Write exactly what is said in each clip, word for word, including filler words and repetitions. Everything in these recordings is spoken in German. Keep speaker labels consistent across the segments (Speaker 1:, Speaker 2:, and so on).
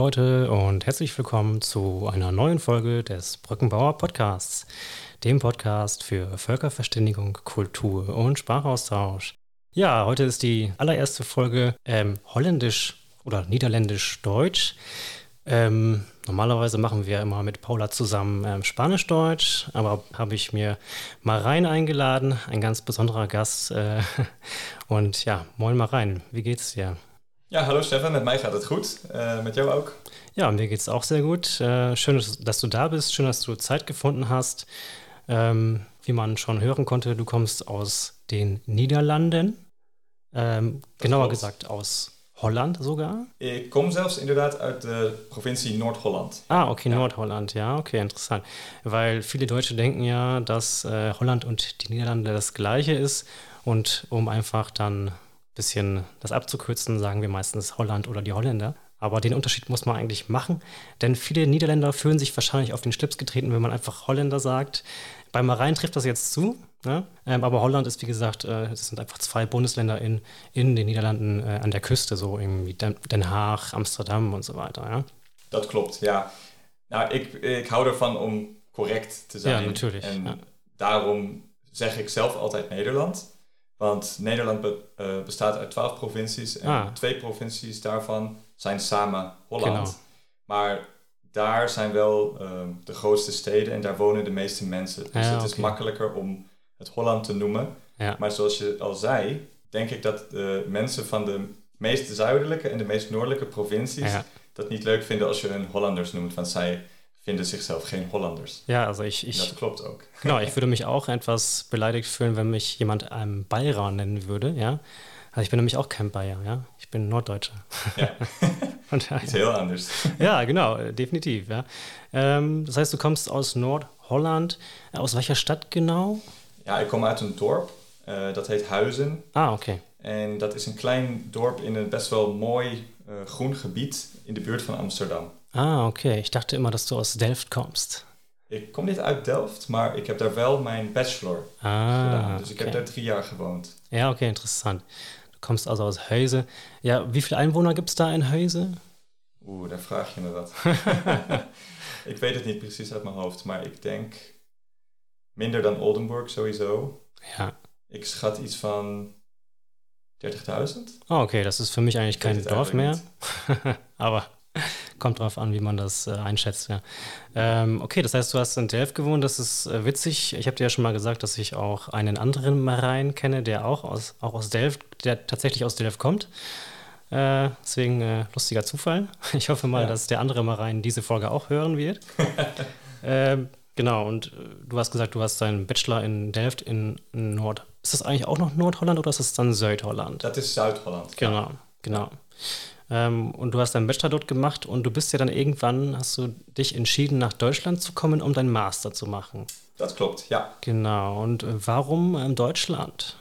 Speaker 1: Leute und herzlich willkommen zu einer neuen Folge des Brückenbauer Podcasts, dem Podcast für Völkerverständigung, Kultur und Sprachaustausch. Ja, heute ist die allererste Folge ähm, holländisch oder niederländisch-deutsch. Ähm, normalerweise machen wir immer mit Paula zusammen ähm, Spanisch-Deutsch, aber habe ich mir Marijn eingeladen, ein ganz besonderer Gast. Äh, und ja, moin Marijn, wie geht's dir?
Speaker 2: Ja, hallo Stefan, met mij gaat het goed. Uh, met jou ook?
Speaker 1: Ja, mir geht's auch sehr gut. Äh, schön, dass du da bist, schön, dass du Zeit gefunden hast. Ähm, wie man schon hören konnte, du kommst aus den Niederlanden, ähm, genauer
Speaker 2: klopt.
Speaker 1: gesagt aus Holland sogar.
Speaker 2: Ik kom zelfs inderdaad uit de provincie Noord-Holland.
Speaker 1: Ah, okay,
Speaker 2: ja.
Speaker 1: Nordholland, ja, okay, interessant. Weil viele Deutsche denken ja, dass äh, Holland und die Niederlande das Gleiche ist. Und um einfach dann ein bisschen das abzukürzen, sagen wir meistens Holland oder die Holländer. Aber den Unterschied muss man eigentlich machen, denn viele Niederländer fühlen sich wahrscheinlich auf den Schlips getreten, wenn man einfach Holländer sagt. Bei Marijn trifft das jetzt zu, ne? ähm, aber Holland ist, wie gesagt, äh, es sind einfach zwei Bundesländer in, in den Niederlanden äh, an der Küste, so irgendwie Den, Den Haag, Amsterdam und so weiter. Ja?
Speaker 2: Dat klopt, ja. Nou, ik, ik hou ervan om correct te zijn.
Speaker 1: Ja, natuurlijk.
Speaker 2: En
Speaker 1: ja.
Speaker 2: daarom zeg ik zelf altijd Nederland. Want Nederland be, uh, bestaat uit twaalf provincies en
Speaker 1: Ah.
Speaker 2: twee provincies daarvan zijn samen Holland.
Speaker 1: Genau.
Speaker 2: Maar daar zijn wel uh, de grootste steden en daar wonen de meeste mensen. Dus
Speaker 1: Ja,
Speaker 2: het is
Speaker 1: oké.
Speaker 2: makkelijker om het Holland te noemen.
Speaker 1: Ja.
Speaker 2: Maar zoals je al zei, denk ik dat de mensen van de meest zuidelijke en de meest noordelijke provincies
Speaker 1: Ja.
Speaker 2: dat niet leuk vinden als je hun Hollanders noemt. Want zij vinden zichzelf geen Hollanders.
Speaker 1: Ja, also ich, ich,
Speaker 2: Dat klopt ook.
Speaker 1: genau, ich würde mich auch etwas beleidigt fühlen, wenn mich jemand einem Bayer nennen würde, ja. Also ich bin nämlich auch kein Bayer, ja. Ich bin Norddeutscher.
Speaker 2: Ja,
Speaker 1: Von daher-
Speaker 2: iets heel anders.
Speaker 1: Ja, genau, äh, definitiv, ja. Ähm, das heißt, du kommst aus Nordholland. Äh, Aus welcher Stadt genau?
Speaker 2: Ja, ik kom uit een dorp, uh, dat heet Huizen.
Speaker 1: Ah, okay.
Speaker 2: En dat is een klein dorp in een best wel mooi uh, groen gebied in de buurt van Amsterdam.
Speaker 1: Ah, okay. Ich dachte immer, dass du aus Delft kommst.
Speaker 2: Ik kom niet uit Delft, maar ik heb daar wel mijn bachelor
Speaker 1: Ah,
Speaker 2: gedaan. Dus ik
Speaker 1: okay.
Speaker 2: heb daar drie jaar gewoond.
Speaker 1: Ja, okay, interessant. Du kommst also aus Heuse. Ja, wie viele Einwohner gibt es da in Heuse?
Speaker 2: Oeh, daar vraag je me wat. Ik weet het niet precies uit mijn hoofd, maar ik denk minder dan Oldenburg sowieso.
Speaker 1: Ja.
Speaker 2: Ik schat iets van dertigduizend.
Speaker 1: Ah, okay, das ist für mich eigentlich
Speaker 2: Ich weiß
Speaker 1: kein
Speaker 2: jetzt
Speaker 1: Dorf
Speaker 2: einfach
Speaker 1: mehr. Aber kommt drauf an, wie man das äh, einschätzt, ja. Ähm, okay, das heißt, du hast in Delft gewohnt, das ist äh, witzig. Ich habe dir ja schon mal gesagt, dass ich auch einen anderen Marijn kenne, der auch aus, auch aus Delft, der tatsächlich aus Delft kommt. Äh, deswegen äh, lustiger Zufall. Ich hoffe mal,
Speaker 2: Ja.
Speaker 1: dass der andere Marijn diese Folge auch hören wird. ähm, genau, und äh, du hast gesagt, du hast deinen Bachelor in Delft in Nord... Ist das eigentlich auch noch Nordholland oder ist das dann Zuid-Holland?
Speaker 2: Dat is Zuid-Holland.
Speaker 1: Genau, genau. Ähm, und du hast deinen Bachelor dort gemacht und du bist ja dann irgendwann, hast du dich entschieden, nach Deutschland zu kommen, um deinen Master zu machen.
Speaker 2: Dat klopt, ja.
Speaker 1: Genau. Und äh, warum ähm, Deutschland?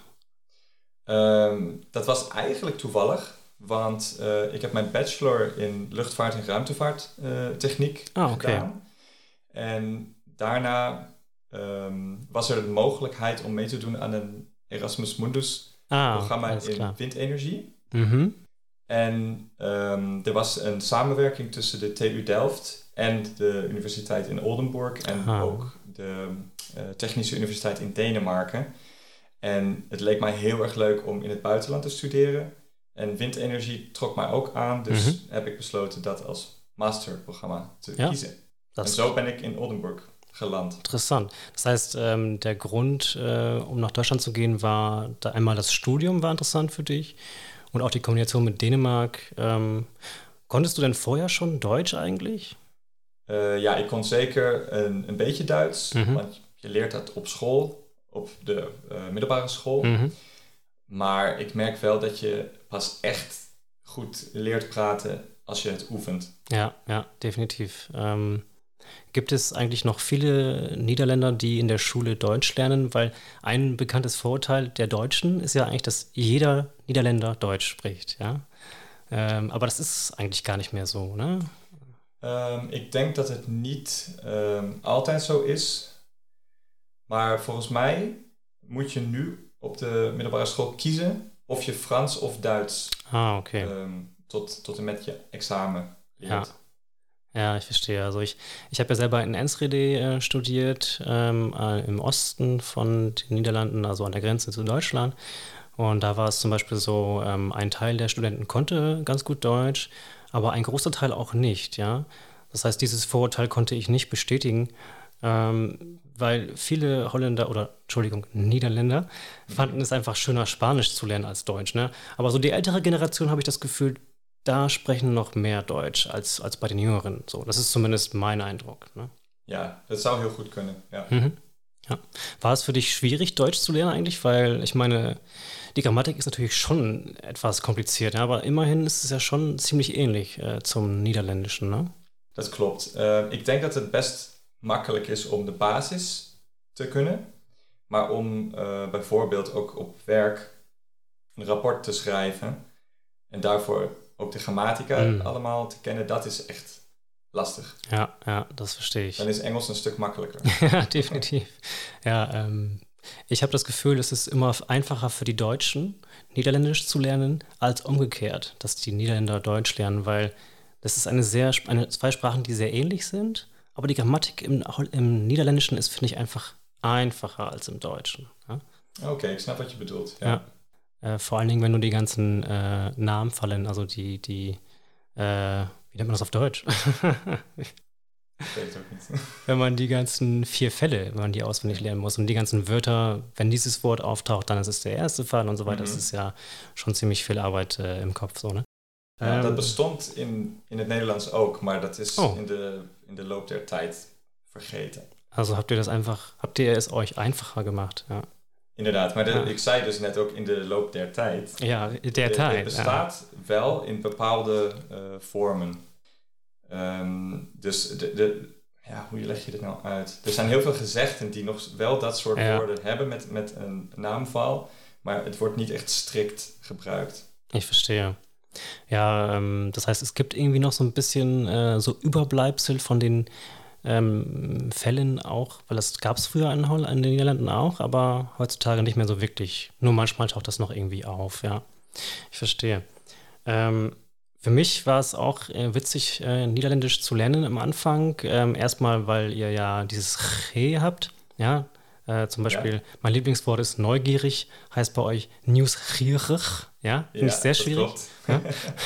Speaker 2: Um, dat was eigenlijk toevallig, want uh, ik heb mijn bachelor in luchtvaart en ruimtevaarttechniek uh,
Speaker 1: Ah, oké.
Speaker 2: gedaan. En daarna um, was er de mogelijkheid om mee te doen aan een Erasmus Mundus
Speaker 1: Ah,
Speaker 2: programma
Speaker 1: alles
Speaker 2: in
Speaker 1: klar.
Speaker 2: windenergie.
Speaker 1: Mhm.
Speaker 2: En um, er was een samenwerking tussen de T U Delft en de universiteit in Oldenburg en
Speaker 1: Ah.
Speaker 2: ook de uh, Technische Universiteit in Denemarken. En het leek mij heel erg leuk om in het buitenland te studeren. En windenergie trok mij ook aan, dus
Speaker 1: Mhm.
Speaker 2: heb ik besloten dat als masterprogramma te
Speaker 1: Ja,
Speaker 2: kiezen.
Speaker 1: Das
Speaker 2: En
Speaker 1: ist
Speaker 2: zo ben ik in Oldenburg geland.
Speaker 1: interessant. Das heißt, ähm, der Grund, äh, um nach Deutschland zu gehen, war da einmal das Studium war interessant für dich und auch die Kombination mit Dänemark. Ähm, konntest du denn vorher schon Deutsch eigentlich?
Speaker 2: Uh, ja, ik kon zeker een, een beetje Duits,
Speaker 1: Mhm.
Speaker 2: want je leert dat op school, op de uh, middelbare school.
Speaker 1: Mhm.
Speaker 2: Maar ik merk wel dat je pas echt goed leert praten als je het oefent.
Speaker 1: Ja, ja, definitiv. Ähm, gibt es eigentlich noch viele Niederländer, die in der Schule Deutsch lernen? Weil ein bekanntes Vorurteil der Deutschen ist ja eigentlich, dass jeder Niederländer Deutsch spricht, ja. Ähm, aber das ist eigentlich gar nicht mehr so, ne?
Speaker 2: Um, ik denk dat het niet um, altijd zo is. Maar volgens mij moet je nu op de middelbare school kiezen of je Frans of Duits
Speaker 1: Ah, okay.
Speaker 2: um, tot, tot en met je examen leert.
Speaker 1: Ja. Ja, ich verstehe. Also ich, ich habe ja selber in Enschede äh, studiert, ähm, äh, im Osten von den Niederlanden, also an der Grenze zu Deutschland. Und da war es zum Beispiel so, ähm, ein Teil der Studenten konnte ganz gut Deutsch, aber ein großer Teil auch nicht, ja. Das heißt, dieses Vorurteil konnte ich nicht bestätigen, ähm, weil viele Holländer oder, Entschuldigung, Niederländer fanden es einfach schöner, Spanisch zu lernen als Deutsch, ne? Aber so die ältere Generation habe ich das Gefühl, da sprechen noch mehr Deutsch als, als bei den Jüngeren. So, das ist zumindest mein Eindruck, ne?
Speaker 2: Ja, das zou heel goed kunnen, ja.
Speaker 1: Mhm. Ja. War es für dich schwierig, Deutsch zu lernen eigentlich? Weil ich meine, die Grammatik ist natürlich schon etwas kompliziert, ja, aber immerhin ist es ja schon ziemlich ähnlich äh, zum Niederländischen, ne?
Speaker 2: Dat klopt. Uh, ik denk dat het best makkelijk is om de basis te kunnen. Maar om uh, bijvoorbeeld ook op werk een rapport te schrijven en daarvoor ook de grammatica
Speaker 1: Mm.
Speaker 2: allemaal te kennen, dat is echt lastig.
Speaker 1: Ja, ja, das verstehe ich.
Speaker 2: Dan is Engels een stuk makkelijker.
Speaker 1: Ja, definitiv. Ja, ähm, ich habe das Gefühl, es ist immer einfacher für die Deutschen, Niederländisch zu lernen, als umgekehrt, dass die Niederländer Deutsch lernen, weil das ist eine sehr, eine, zwei Sprachen, die sehr ähnlich sind, aber die Grammatik im, im Niederländischen ist, finde ich, einfach einfacher als im Deutschen. Ja?
Speaker 2: Oké, okay, ik snap wat je bedoelt. Ja.
Speaker 1: Ja. Äh, vor allen Dingen, wenn du die ganzen äh, Namen fallen, also die, die, äh, wie nennt man das auf Deutsch?
Speaker 2: Ik weet het ook niet.
Speaker 1: Wenn man die ganzen vier Fälle, wenn man die auswendig lernen muss und die ganzen Wörter, wenn dieses Wort auftaucht, dann ist es der erste Fall und so weiter.
Speaker 2: Mhm.
Speaker 1: Das ist ja schon ziemlich viel Arbeit äh, im Kopf, so, ne?
Speaker 2: Ja,
Speaker 1: Ähm,
Speaker 2: dat bestond in, in het Nederlands ook, maar dat is
Speaker 1: Oh.
Speaker 2: in, de, in de loop der tijd vergeten.
Speaker 1: Also habt ihr das einfach, habt ihr es euch einfacher gemacht, ja?
Speaker 2: Inderdaad, maar de,
Speaker 1: Ja.
Speaker 2: ik zei dus net ook in de loop der tijd.
Speaker 1: Ja, der
Speaker 2: Het-
Speaker 1: Teil.
Speaker 2: Het bestaat wel in bepaalde uh, vormen. Um, dus de, de, ja, hoe leg je dit nou uit? Er zijn heel veel gezegden die nog wel dat soort
Speaker 1: Ja.
Speaker 2: woorden hebben met, met een naamval, maar het wordt niet echt strikt gebruikt.
Speaker 1: Ich verstehe. Ja, ähm, das heißt, es gibt irgendwie noch so ein bisschen äh, so Überbleibsel von den ähm, Fällen auch, weil das gab es früher in, Holl in den Niederlanden auch, aber heutzutage nicht mehr so wirklich. Nur manchmal taucht das noch irgendwie auf, ja. Ich verstehe. Ähm, für mich war es auch äh, witzig, äh, Niederländisch zu lernen am Anfang. Ähm, erstmal, weil ihr ja dieses G habt, ja. Äh, zum Beispiel,
Speaker 2: Ja.
Speaker 1: mein Lieblingswort ist neugierig, heißt bei euch nieuwsgierig, ja. Finde ich sehr
Speaker 2: dat
Speaker 1: schwierig.
Speaker 2: klopt.
Speaker 1: Ja.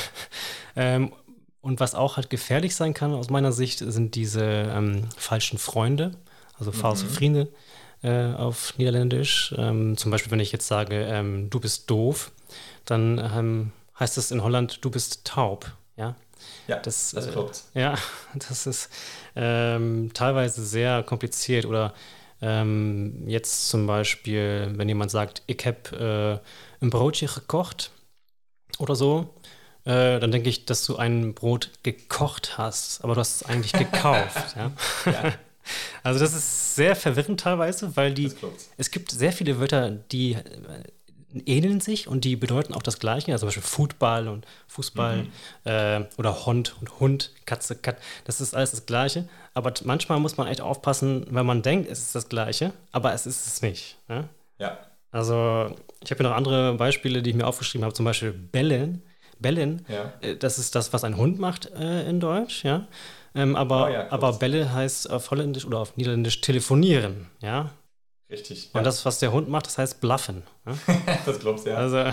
Speaker 1: ähm, und was auch halt gefährlich sein kann aus meiner Sicht, sind diese ähm, falschen Freunde, also false
Speaker 2: Mhm.
Speaker 1: Vrienden äh, auf Niederländisch. Ähm, zum Beispiel, wenn ich jetzt sage, ähm, du bist doof, dann ähm, heißt es in Holland, du bist taub. Ja,
Speaker 2: Ja,
Speaker 1: das,
Speaker 2: dat
Speaker 1: äh,
Speaker 2: klopt.
Speaker 1: ja, das ist ähm, teilweise sehr kompliziert. Oder ähm, jetzt zum Beispiel, wenn jemand sagt, ich habe äh, ein Brotchen gekocht oder so, äh, dann denke ich, dass du ein Brot gekocht hast, aber du hast es eigentlich gekauft. Ja?
Speaker 2: Ja,
Speaker 1: Also das ist sehr verwirrend teilweise, weil die,
Speaker 2: dat klopt.
Speaker 1: es gibt sehr viele Wörter, die äh, ähneln sich und die bedeuten auch das Gleiche. Also zum Beispiel Football und Fußball
Speaker 2: Mhm.
Speaker 1: äh, oder Hund und Hund, Katze, Kat. Das ist alles das Gleiche. Aber t- manchmal muss man echt aufpassen, wenn man denkt, es ist das Gleiche, aber es ist es nicht. Ja?
Speaker 2: Ja,
Speaker 1: Also ich habe hier noch andere Beispiele, die ich mir aufgeschrieben habe. Zum Beispiel Bellen. Bellen,
Speaker 2: ja.
Speaker 1: äh, das ist das, was ein Hund macht äh, in Deutsch, ja. Ähm, aber,
Speaker 2: Oh ja, klopt.
Speaker 1: aber Belle heißt auf Holländisch oder auf Niederländisch telefonieren, ja.
Speaker 2: Richtig.
Speaker 1: Und
Speaker 2: Ja.
Speaker 1: das, was der Hund macht, das heißt bluffen. Ja?
Speaker 2: dat klopt, ja.
Speaker 1: Also,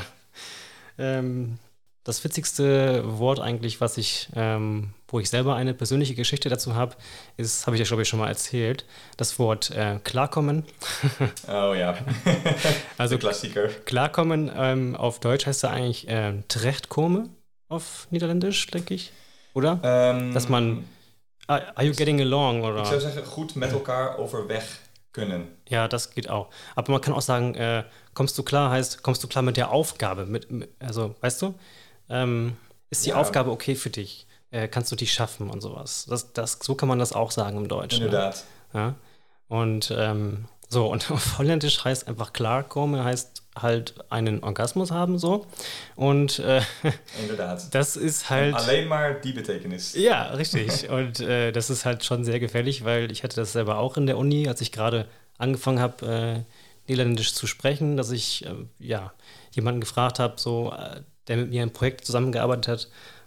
Speaker 1: ähm, das witzigste Wort eigentlich, was ich, ähm, wo ich selber eine persönliche Geschichte dazu habe, ist, habe ich ja, glaube ich, schon mal erzählt, das Wort äh, klarkommen.
Speaker 2: Oh ja.
Speaker 1: Also
Speaker 2: De klassieker.
Speaker 1: klarkommen ähm, auf Deutsch heißt ja eigentlich äh, terechtkomen auf Niederländisch, denke ich. Oder?
Speaker 2: Um,
Speaker 1: Dass man, are, are you getting along?
Speaker 2: Ik zou
Speaker 1: Oder?
Speaker 2: zeggen, goed met elkaar overweg kunnen.
Speaker 1: Ja, das geht auch. Aber man kann auch sagen, äh, kommst du klar heißt, kommst du klar mit der Aufgabe? Mit, mit, also, weißt du, ähm, ist die
Speaker 2: Ja.
Speaker 1: Aufgabe okay für dich? Äh, kannst du die schaffen und sowas? Das, das, so kann man das auch sagen im Deutschen.
Speaker 2: Inderdaad.
Speaker 1: Ja? Und ähm, so, und auf Holländisch heißt einfach klarkommen, heißt halt einen Orgasmus haben, so. Und äh,
Speaker 2: Inderdaad.
Speaker 1: das ist
Speaker 2: En
Speaker 1: halt.
Speaker 2: alleen maar die betekenis.
Speaker 1: Ja, richtig. Und äh, das ist halt schon sehr gefährlich, weil ich hatte das selber auch in der Uni, als ich gerade angefangen habe, äh, Niederländisch zu sprechen, dass ich äh, ja, jemanden gefragt habe, so, äh, der mit mir im Projekt zusammengearbeitet hat,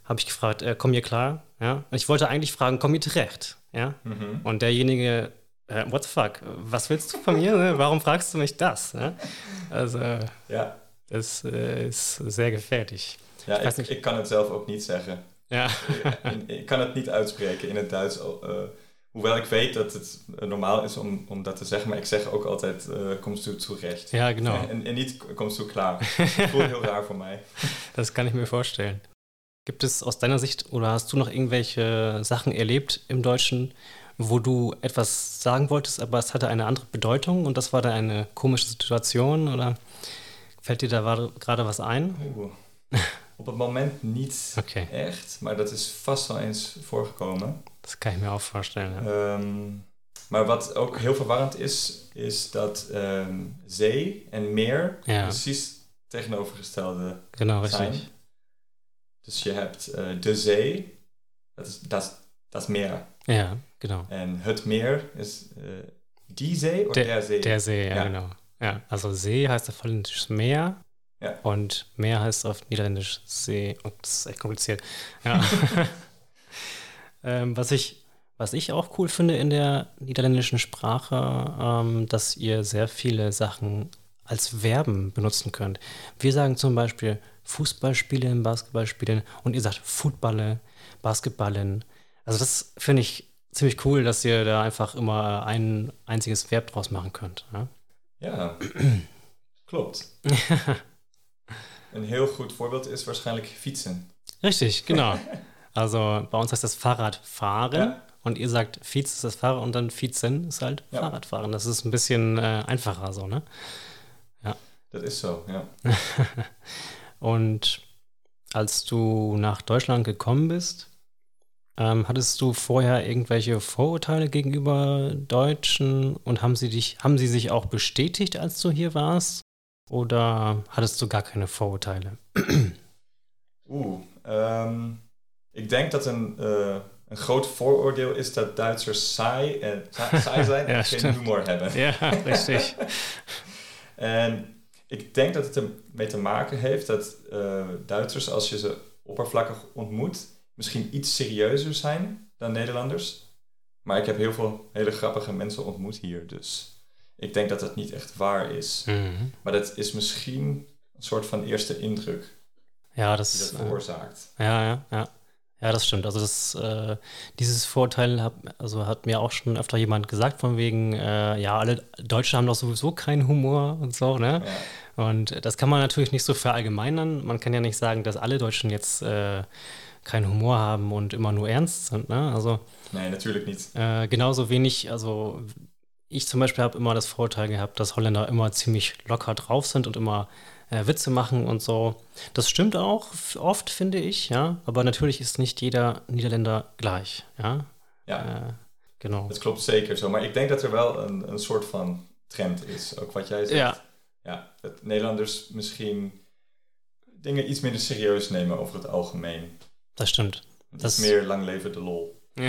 Speaker 1: habe ich gefragt, äh, komm ihr klar? Ja? Und ich wollte eigentlich fragen, komm ihr zurecht? Ja?
Speaker 2: Mhm.
Speaker 1: Und derjenige, äh, what the fuck, was willst du von mir? Ne? Warum fragst du mich das? Ja? Also,
Speaker 2: Ja,
Speaker 1: das äh, ist sehr gefährlich.
Speaker 2: ja
Speaker 1: Ich weiß
Speaker 2: ik,
Speaker 1: nicht.
Speaker 2: ik kan het zelf ook niet zeggen.
Speaker 1: Ja,
Speaker 2: Ik, ik kan het niet uitspreken in het Duits. eh, hoewel ik weet dat het eh, normaal is om, om dat te zeggen, maar ik zeg ook altijd, eh komst du zurecht.
Speaker 1: ja, genau.
Speaker 2: En, en niet komst du klar. Voelt heel raar voor mij.
Speaker 1: Das kann ich mir vorstellen. Gibt es aus deiner Sicht oder hast du noch irgendwelche Sachen erlebt im Deutschen, wo du etwas sagen wolltest, aber es hatte eine andere Bedeutung und das war dann eine komische Situation oder fällt dir da wa- gerade was ein?
Speaker 2: Oeh. Op het moment niet
Speaker 1: Okay,
Speaker 2: echt, maar dat is vast wel eens voorgekomen.
Speaker 1: das kann ich mir auch vorstellen. Ja.
Speaker 2: Ehm, maar wat ook heel verwarrend is, is dat ehm, zee en meer
Speaker 1: Ja.
Speaker 2: precies tegenovergestelde
Speaker 1: Genau,
Speaker 2: zijn.
Speaker 1: richtig.
Speaker 2: Dus je hebt eh, de zee, dat is, dat, is, dat is meer.
Speaker 1: Ja, genau.
Speaker 2: En het meer is eh, die zee of
Speaker 1: Der-
Speaker 2: der zee?
Speaker 1: Der See, ja,
Speaker 2: Ja.
Speaker 1: genau. Ja, also See heißt auf Holländisch Meer
Speaker 2: Ja.
Speaker 1: und Meer heißt auf Niederländisch See. Und das ist echt kompliziert. Ja. ähm, was ich, was ich auch cool finde in der niederländischen Sprache, ähm, dass ihr sehr viele Sachen als Verben benutzen könnt. Wir sagen zum Beispiel Fußball spielen, Basketball spielen und ihr sagt Footballe, Basketballen. Also das finde ich ziemlich cool, dass ihr da einfach immer ein einziges Verb draus machen könnt. Ja?
Speaker 2: Ja, klopt. Een heel goed voorbeeld is waarschijnlijk fietsen.
Speaker 1: Richtig, genau. Also bei uns heißt das Fahrradfahren
Speaker 2: Ja.
Speaker 1: und ihr sagt Fietz ist das Fahrrad und dann Fietsen ist halt
Speaker 2: Ja.
Speaker 1: Fahrradfahren. Das ist ein bisschen äh, einfacher so, ne?
Speaker 2: Dat is zo, ja.
Speaker 1: Und als du nach Deutschland gekommen bist, ähm, hattest du vorher irgendwelche Vorurteile gegenüber Deutschen und haben sie dich, haben sie sich auch bestätigt, als du hier warst? Oder hattest du gar keine Vorurteile?
Speaker 2: Oeh, ehm, ik denk dat een, eh, een groot vooroordeel is dat Duitsers saai, en, sa- saai zijn
Speaker 1: Ja,
Speaker 2: en geen
Speaker 1: stimmt.
Speaker 2: humor hebben.
Speaker 1: Ja, richtig.
Speaker 2: En ik denk dat het ermee te maken heeft dat eh, Duitsers, als je ze oppervlakkig ontmoet, misschien iets serieuzer zijn dan Nederlanders. Maar ik heb heel veel hele grappige mensen ontmoet hier, dus ik denk dat dat niet echt waar is.
Speaker 1: Mhm.
Speaker 2: Maar dat is misschien een soort van eerste indruk
Speaker 1: Ja,
Speaker 2: die
Speaker 1: das,
Speaker 2: dat
Speaker 1: äh,
Speaker 2: veroorzaakt.
Speaker 1: ja, ja, ja. Ja, das stimmt. Also das, äh, dieses Vorurteil hat, also hat mir auch schon öfter jemand gesagt, von wegen, äh, ja, alle Deutschen haben doch sowieso keinen Humor und so, ne?
Speaker 2: Ja.
Speaker 1: Und das kann man natürlich nicht so verallgemeinern. Man kann ja nicht sagen, dass alle Deutschen jetzt äh, keinen Humor haben und immer nur ernst sind, ne? Also
Speaker 2: Nee, natuurlijk niet.
Speaker 1: äh, genauso wenig, also ich zum Beispiel habe immer das Vorurteil gehabt, dass Holländer immer ziemlich locker drauf sind und immer äh, Witze machen und so. Das stimmt auch f- oft, finde ich, ja. Aber natürlich ist nicht jeder Niederländer gleich, ja.
Speaker 2: Ja,
Speaker 1: Äh, genau.
Speaker 2: dat klopt zeker zo. Maar ik denk dat er wel een, een soort van trend is. Ook wat jij zegt.
Speaker 1: Ja,
Speaker 2: Ja, dat Nederlanders misschien dingen iets minder serieus nemen over het algemeen.
Speaker 1: das stimmt.
Speaker 2: Het
Speaker 1: Das-
Speaker 2: is meer lang leven de lol.
Speaker 1: Ja.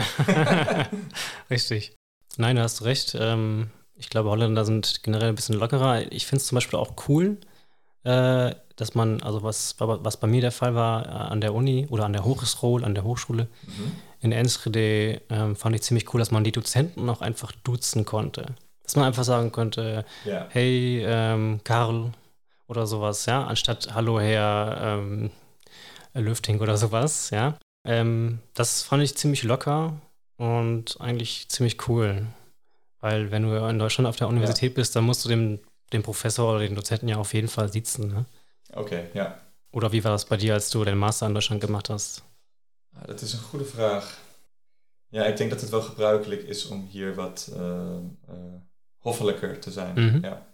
Speaker 1: Richtig. Nein, du hast recht. Ähm, ich glaube, Holländer sind generell ein bisschen lockerer. Ich finde es zum Beispiel auch cool, äh, dass man, also was, was bei mir der Fall war, äh, an der Uni oder an der Hogeschool, an der Hochschule
Speaker 2: Mhm.
Speaker 1: in Enschede, ähm, fand ich ziemlich cool, dass man die Dozenten auch einfach duzen konnte. Dass man einfach sagen konnte,
Speaker 2: Ja,
Speaker 1: hey, ähm, Karl oder sowas, ja, anstatt Hallo, Herr ähm, Löfting oder sowas, ja. Ähm, das fand ich ziemlich locker und eigentlich ziemlich cool. Weil wenn du in Deutschland auf der Universität bist, dann musst du dem, dem Professor oder den Dozenten ja auf jeden Fall sitzen, ne?
Speaker 2: oké, ja.
Speaker 1: Oder wie war das bei dir, als du den Master in Deutschland gemacht hast?
Speaker 2: Ah, dat is een goede vraag. Ja, ik denk dat het wel gebruikelijk is om hier wat eh, eh, hoffelijker te zijn.
Speaker 1: Mhm.
Speaker 2: Ja,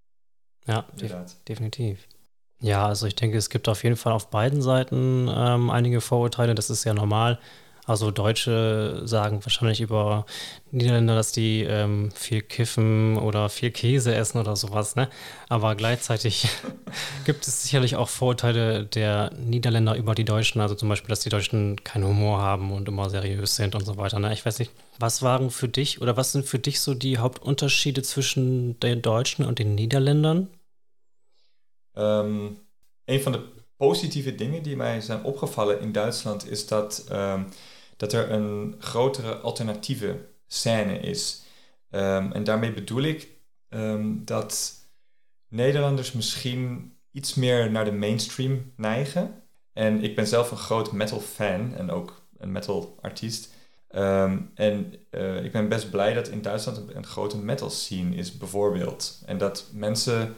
Speaker 1: Ja, def
Speaker 2: inderdaad.
Speaker 1: definitiv. Ja, also ich denke, es gibt auf jeden Fall auf beiden Seiten ähm, einige Vorurteile. Das ist ja normal. Also Deutsche sagen wahrscheinlich über Niederländer, dass die ähm, viel kiffen oder viel Käse essen oder sowas, ne? Aber gleichzeitig gibt es sicherlich auch Vorurteile der Niederländer über die Deutschen. Also zum Beispiel, dass die Deutschen keinen Humor haben und immer seriös sind und so weiter, ne? Ich weiß nicht, was waren für dich oder was sind für dich so die Hauptunterschiede zwischen den Deutschen und den Niederländern?
Speaker 2: Ehm, een van de positieve dingen die mij zijn opgevallen in Duitsland is dat, um, dat er een grotere alternatieve scène is. Um, en daarmee bedoel ik um, dat Nederlanders misschien iets meer naar de mainstream neigen. En ik ben zelf een groot metal fan en ook een metal artiest. Um, en uh, ik ben best blij dat in Duitsland een, een grote metal scene is bijvoorbeeld. En dat mensen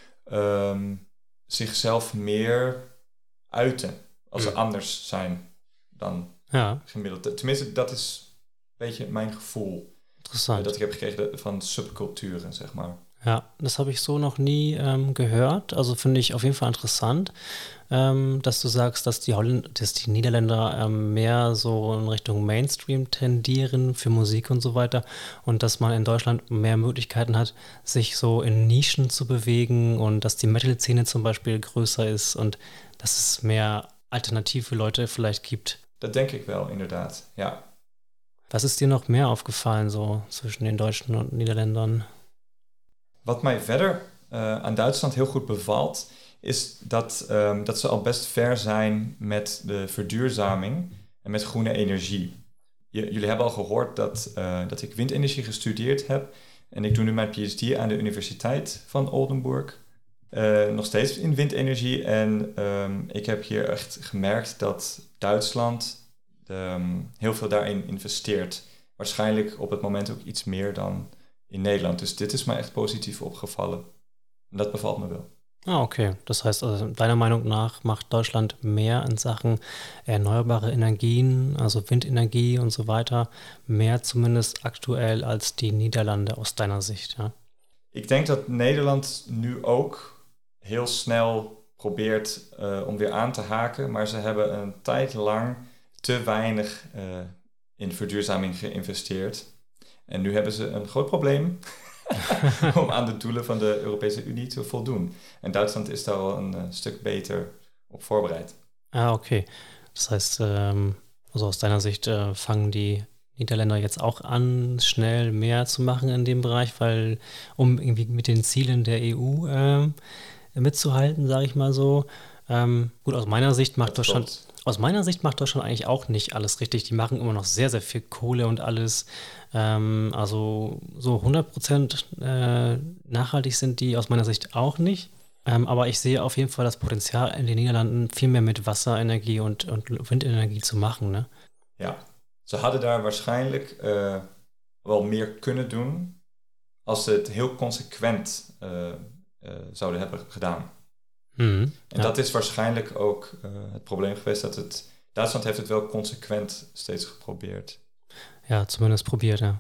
Speaker 2: um, zichzelf meer uiten als ze ja. anders zijn dan ja. gemiddeld. Tenminste, dat is een beetje mijn gevoel. Interessant. Uh, dat ik heb gekregen van subculturen, zeg maar.
Speaker 1: Ja, das habe ich so noch nie ähm, gehört. Also finde ich auf jeden Fall interessant, ähm, dass du sagst, dass die, Holländ- dass die Niederländer ähm, mehr so in Richtung Mainstream tendieren für Musik und so weiter und dass man in Deutschland mehr Möglichkeiten hat, sich so in Nischen zu bewegen und dass die Metal-Szene zum Beispiel größer ist und dass es mehr alternative Leute vielleicht gibt.
Speaker 2: Das denke ich wel, inderdaad, ja.
Speaker 1: Was ist dir noch mehr aufgefallen so zwischen den Deutschen und Niederländern?
Speaker 2: Wat mij verder uh, aan Duitsland heel goed bevalt, is dat, um, dat ze al best ver zijn met de verduurzaming en met groene energie. J- jullie hebben al gehoord dat, uh, dat ik windenergie gestudeerd heb en ik doe nu mijn P H D aan de Universiteit van Oldenburg. Uh, nog steeds in windenergie en um, ik heb hier echt gemerkt dat Duitsland um, heel veel daarin investeert. Waarschijnlijk op het moment ook iets meer dan in Nederland. Dus dit is mij echt positief opgevallen. En dat bevalt me wel.
Speaker 1: Ah, okay. Das heißt, also deiner Meinung nach macht Deutschland mehr in Sachen erneuerbare Energien, also Windenergie und so weiter, mehr zumindest aktuell als die Niederlande aus deiner Sicht, ja?
Speaker 2: Ik denk dat Nederland nu ook heel snel probeert uh, om weer aan te haken, maar ze hebben een tijd lang te weinig uh, in verduurzaming geïnvesteerd. En nu hebben ze een groot probleem om aan de doelen van de Europese Unie te voldoen. En Duitsland is daar wel een uh, stuk beter op voorbereid.
Speaker 1: Ah, okay. Das heißt, ähm, also aus deiner Sicht äh, fangen die Niederländer jetzt auch an, schnell mehr zu machen in dem Bereich, weil um irgendwie mit den Zielen der E U äh, mitzuhalten, sage ich mal so. Ähm, gut, aus meiner Sicht macht Deutschland... Aus meiner Sicht macht Deutschland eigentlich auch nicht alles richtig. Die machen immer noch sehr, sehr viel Kohle und alles. Ähm, also so hundert Prozent äh, nachhaltig sind die aus meiner Sicht auch nicht. Ähm, aber ich sehe auf jeden Fall das Potenzial in den Niederlanden, viel mehr mit Wasserenergie und, und Windenergie zu machen. Ne?
Speaker 2: Ja, ze hadden daar waarschijnlijk uh, wel meer kunnen doen als ze het heel consequent uh, uh, zouden hebben gedaan.
Speaker 1: Mm,
Speaker 2: en
Speaker 1: ja.
Speaker 2: dat is waarschijnlijk ook uh, het probleem geweest dat het... Duitsland heeft het wel consequent steeds geprobeerd.
Speaker 1: Ja, zumindest probiert, ja.